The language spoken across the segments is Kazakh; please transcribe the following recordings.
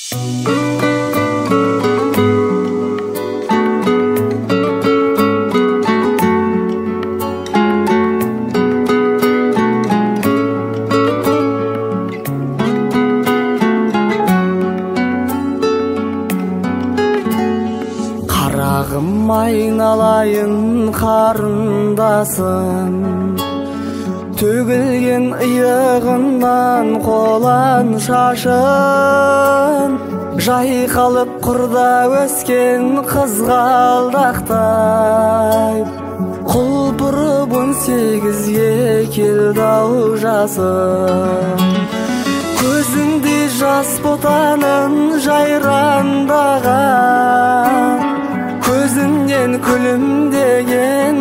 Қарағым айналайын қарындасым, төгілген иығынан қолан шашын, жайқалып құрда өскен қызғалдақтай, құлпырып 18-ге келді-ау жасым. Көзіңде жас ботаның жайраңдаған, көзіңнен күлімдеген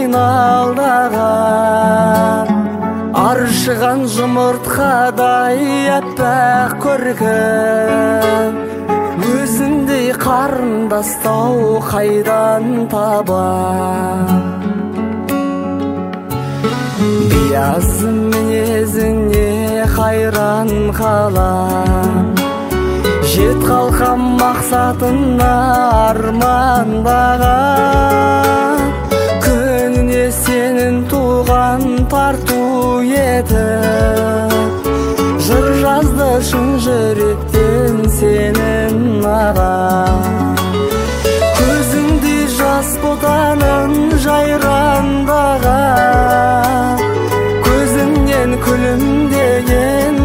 айналдаған, аршыған жұмыртқадай аппақ көркің, өзіңдей қарындастау қайдан табам? Биязы мінезіңе қайран қалам, жет қалқам мақсатына армандаған, күніне сенің туған тарту етіп, жыр жазды шын жүректен сенің маған. Көзіңде жас ботаның жайраңдаған, көзіңнен күлімдеген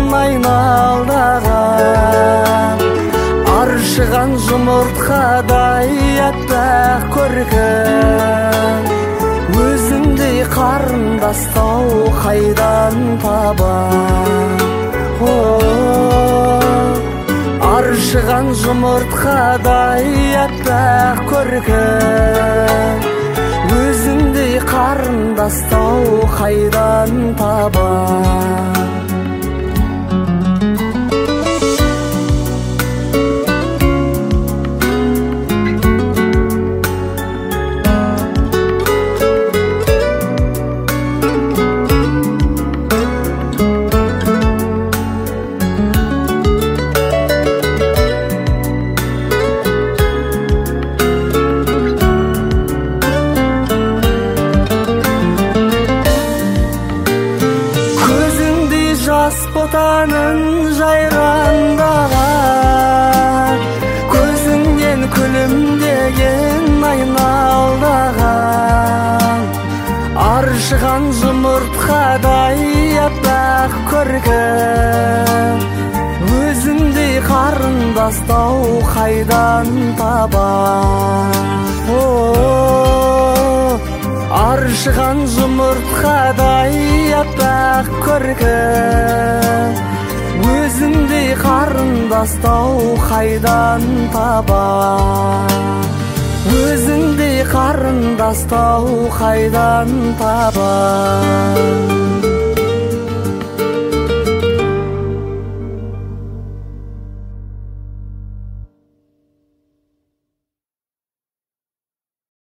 айналдаған, аршыған жұмыртқадай аппақ көркің, өзіңдей қарындастау қайдан табам? Аршыған жұмыртқадай аппақ көркің, өзіңдей қарындастау қайдан табам? Жас ботаның жайраңдаған, көзіңнен күлімдеген айналдаған, аршыған жұмыртқадай аппақ көркің, өзіңдей қарындастау қайдан табам? Аршыған жұмыртқадай аппақ көркің, өзіңдей қарындастау қайдан табам? Өзіңдей қарындастау қайдан табам?